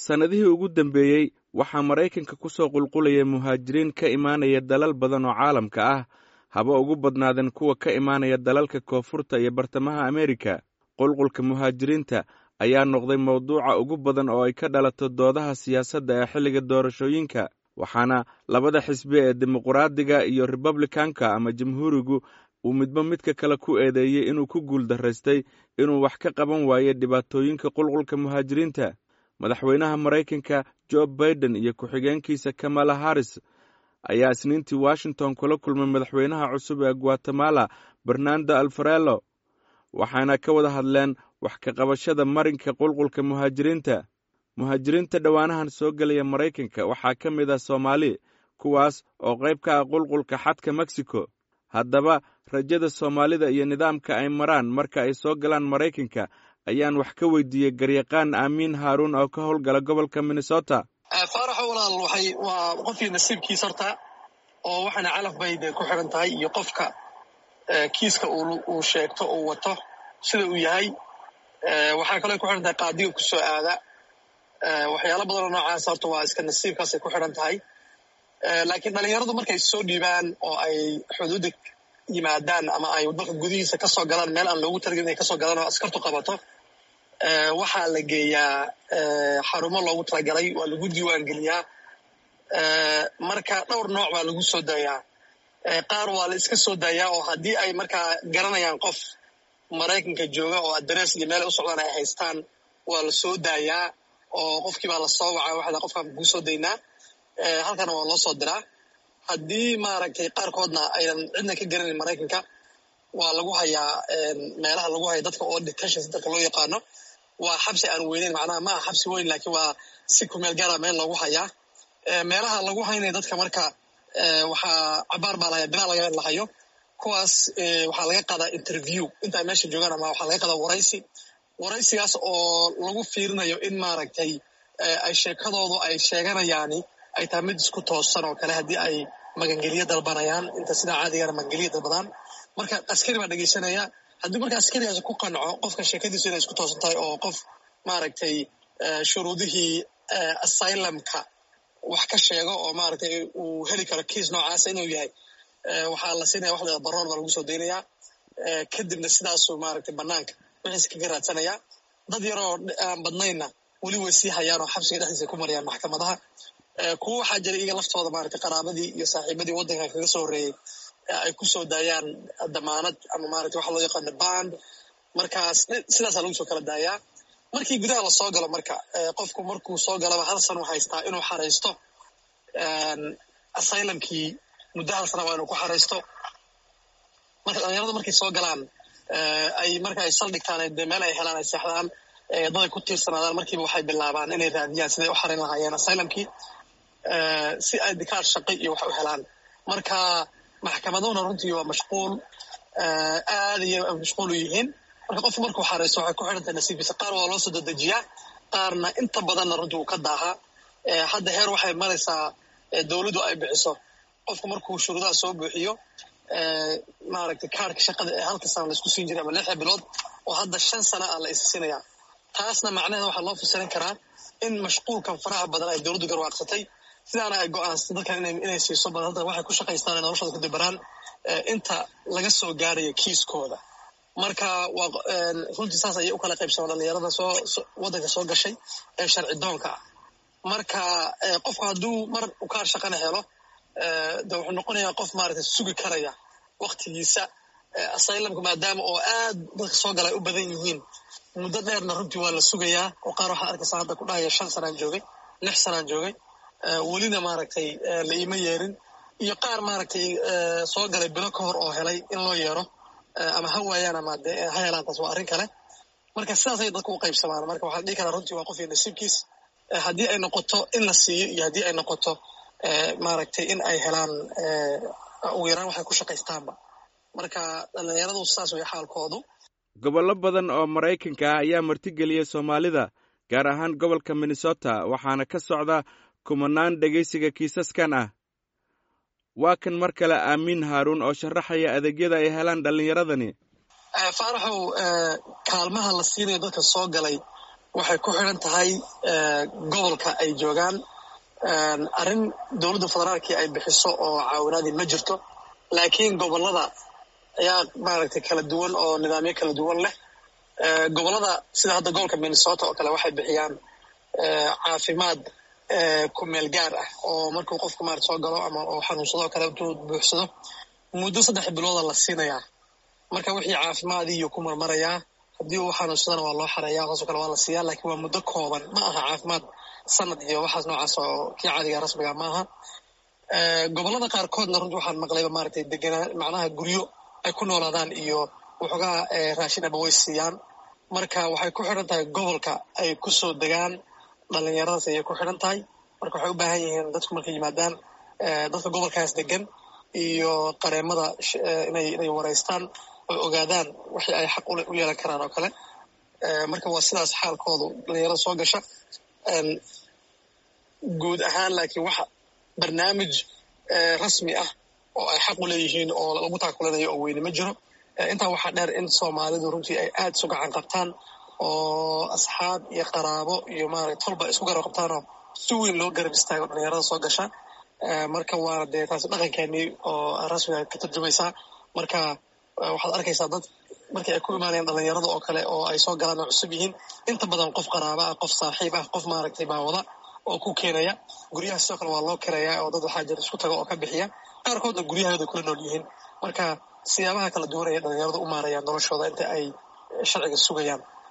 Sannadihii ugu dambeeyey waxaa Maraykanka ku soo qulqulaya muhaajiriin ka imaanaya dalal badan oo caalamka ah, haba ugu badnaadeen kuwa ka imaanaya dalalka Koonfurta iyo Bartamaha Ameerika. Qulqulka muhaajiriinta ayaa noqday mawduuca ugu badan oo ay ka dhalato doodaha siyaasadda ee xilliga doorashooyinka, waxaana labada xisbi ee Dimuqraadiga iyo Republikaanka ama Jamhuurigu uu midba midka kale ku eedeeyey inuu ku guuldaraystay inuu wax ka qaban waayo dhibaatooyinka qulqulka muhaajiriinta. Madaxweynaha Maraykanka Joe Biden iyo ku-xigeenkiisa Kamala Harris ayaa Isniintii Washington kula kulmay madaxweynaha cusub ee Guatemala Bernardo Alvarado, waxaana ka wada hadleen wax ka qabashada marinka qulqulka muhaajiriinta. Muhaajiriinta dhowaanahan soo gelaya Maraykanka waxaa ka mid ah Soomaali, kuwaas oo qayb ka ah qulqulka xadka Mexico. Haddaba, rajada Soomaalida iyo nidaamka ay maraan marka ay soo galaan Maraykanka ayaan wax ka weydiiyey garyaqaan Amiin Haaruun oo ka howlgala gobolka Minnesota. Faaraxo walaal waa qofkii nasiibkiisa horta oo waxaana calaf bay ku xiran tahay iyo qofka kiiska uu sheegto uu wato sida uu yahay. Waxaa kale ku xiran tahay qaadiga ku soo aada. Waxyaalo badan oo noocaas horta waa iska nasiibkaasay ku xiran tahay. Laakiin dhalinyaradu markay soo dhiibaan oo ay xuduudda yimaadaan ama ay dalka gudihiisa ka soo galaan meel aan loogu talagelin inay ka soo galaan oo askartu qabato, waxaa la geeyaa xarumo loogu talagalay, waa lagu diiwaan geliyaa. Marka dhowr nooc baa lagu soo daayaa. Qaar waa la iska soo daayaa oo haddii ay markaa garanayaan qof Maraykanka jooga oo adrees iyo meel u socdaan ay haystaan, waa la soo daayaa oo qofkii baa la soo wacaa waxda qofkaan kuu soo daynaa, halkana waa loo soo diraa. Haddii maaragtay qaarkoodna aynan cidna ka garanin Maraykanka, waa lagu hayaa meelaha lagu hayo dadka oo detention dadka loo yaqaano. Waa xabsi aan weyneyn, macnaha ma aha xabsi weyn, laakiin waa si ku meel gaara meel loogu hayaa. Meelaha lagu haynaya dadka marka waxaa cabaar baa lahayaa bilaa laga hayo. Kuwaas waxaa laga qaadaa interview intaa meesha joogaan, ama waxaa laga qaadaa waraysigaas oo lagu fiirinayo in maaragtay ay sheekadoodu ay sheeganayaani ay tahay mid isku toosan oo kale. Haddii ay magangeliyo dalbanayaan, inta sidaa caadigana magangeliyo dalbadaan, marka askari baa dhegeysanaya. Haddii marka askarigaas ku qanco qofka sheekadiisu inay isku toosan tahay oo qof maaragtay shuruudihii asylumka wax ka sheego oo maaragtay uu heli karo kiis noocaasa inuu yahay, waxaa la siinaya wax baroor baa lagu soo daynayaa. Kadibna sidaasuu maaragtay banaanka wixiis kaga raadsanayaa. dad yaroo aan badnayna weli way sii hayaan oo xabsiga dhexdiisa ku marayaan maxkamadaha. Kuwa waxaa jira iyaga laftooda maaragtay qaraabadii iyo saaxiibadii waddanka kaga soo horreeyey ay ku soo daayaan damaanad ama maaragtay waxa loo yaqaano bond. Markaas sidaasaa lagu soo kala daayaa. Markii gudaha la soo galo marka qofku markuu soo galaba 1 sano haystaa inuu xareysto asylumkii. Muddo 1 sano waa inuu ku xareysto. marka dhalinyarada markay soo galaan ay marka ay saldhigtaan meel ay helaan ay seexdaan, dad ay ku tiirsanaadaan, markiiba waxay bilaabaan inay raadiyaan siday u xareyn lahaayeen asylumkii si ay dikaar shaqo iyo wax u helaan. Marka maxkamaduhuna runtii waa mashquul, aad iyo mashquul u yihiin. marka qofku markuu xareysto waxay ku xiran tahay nasiibkiisa. Qaar waa loo soo dedejiyaa, qaarna inta badanna runtii uu ka daahaa. Hadda heer waxay maraysaa dowladdu ay bixiso qofku markuu shuruudaha soo buuxiyo maaragtay kaarka shaqada ee 1 sano la isku siin jiray ama 6 bilood oo hadda 5 sano la is siinayaa. Taasna macnaheedu waxaa loo fasirin karaa in mashquulkan faraha badan ay dowladdu garwaaqsatay, sidaana ay go'aansatay dadkan inay siiso badan. Hadda waxay ku shaqaystaan noloshooda ku dabaraan inta laga soo gaarayo kiiskooda. Marka waa runtii saas ayay u kala qaybsamaan dhalinyarada waddanka soo gashay ee sharci doonka ah. Marka qofku hadduu mar u kaar shaqana helo, de wuxuu noqonayaa qof maaragtay sugi karaya waqtigiisa. Asylumka maadaama oo aad dadka soo galay u badan yihiin, muddo dheerna runtii waa la sugayaa. oo qaar waxaa arkaysaa hadda ku dhahaya 5 sanaan joogay, 6 sanaan joogay, welina maaragtay la iima yeerin. iyo qaar maaragtay soo galay bilo ka hor oo helay in loo yeero, ama ha waayaan ama ha helaan. taas waa arrin kale. marka sidaasay dadku u qaybsamaan. marka waxaa la dhihi karaa runtii waa qof iyo nasiibkiis, haddii ay noqoto in la siiyo iyo haddii ay noqoto maaragtay in ay helaan ugu yaraan waxay ku shaqaystaanba. marka dhalinyaradu saas way xaalkoodu. Gobollo badan oo Maraykanka ah ayaa martigeliyay Soomaalida, gaar ahaan gobolka Minnesota, waxaana ka socda kumanaan dhegeysiga kiisaskan ah. Waa kan mar kale Amiin Haaruun oo sharaxaya adeegyada ay helaan dhalinyaradani. Faaraxow, kaalmaha la siinayo dadka soo galay waxay ku xiran tahay gobolka ay joogaan. Arrin dowladda federaalkii ay bixiso oo caawinaadii ma jirto, laakiin gobolada ayaa maaragtay kala duwan oo nidaamyo kala duwan leh. Gobolada sida hadda gobolka Minnesota oo kale waxay bixiyaan caafimaad ku meel gaar ah oo markuu qofku maaragtay soo galo ama oo xanuunsado kale intuu buuxsado muddo 3 bilood la siinayaa. Marka wixii caafimaadii iyo ku marmarayaa, haddii uu xanuunsadana waa loo xareeyaa, taasoo kale waa la siiyaa, laakiin waa muddo kooban, ma aha caafimaad sanad iyo waxaas noocaas oo kii caadiga rasmiga ma aha. Gobolada qaarkoodna runtii waxaan maqlayba maaragtay deganaa macnaha guryo ay ku noolaadaan iyo waxoogaa raashin ama way siiyaan. Marka waxay ku xiran tahay gobolka ay ku soo degaan dhalinyaradaas ayay ku xiran tahay. Marka waxay u baahan yihiin dadku markay yimaadaan dadka gobolkaas degan iyo qareemada inay wareystaan oo ogaadaan wixii ay xaq u yeelan karaan oo kale. Marka waa sidaas xaalkoodu dhalinyarada soo gasha guud ahaan. Laakiin waxa barnaamij rasmi ah oo ay xaq u leeyihiin oo lagu taakulanayo oo weyne ma jiro. Intaa waxaa dheer in Soomaalidu runtii ay aad isu gacan qabtaan oo asxaab iyo qaraabo iyo maaragtay tolba isku garab qabtaanoo si weyn loo garab istaago dhalinyarada soo gasha. Marka waa dee taasi dhaqankeennii oo rasmiga ka tarjumaysaa. Marka waxaad arkaysaa dad markii ay ku imaanayaan dhalinyarada oo kale oo ay soo galaan oo cusub yihiin, inta badan qof qaraaba ah, qof saaxiib ah, qof maaragtay baa wada oo ku keenaya. Guryaha sidoo kale waa loo kirayaa oo dad waxaa jira isku taga oo ka bixiya. Qaarkoodna guryahooda kula nool yihiin. Marka siyaabaha kala duwan ee dhalinyaradu u maarayaan noloshooda inta ay sharciga sugayaan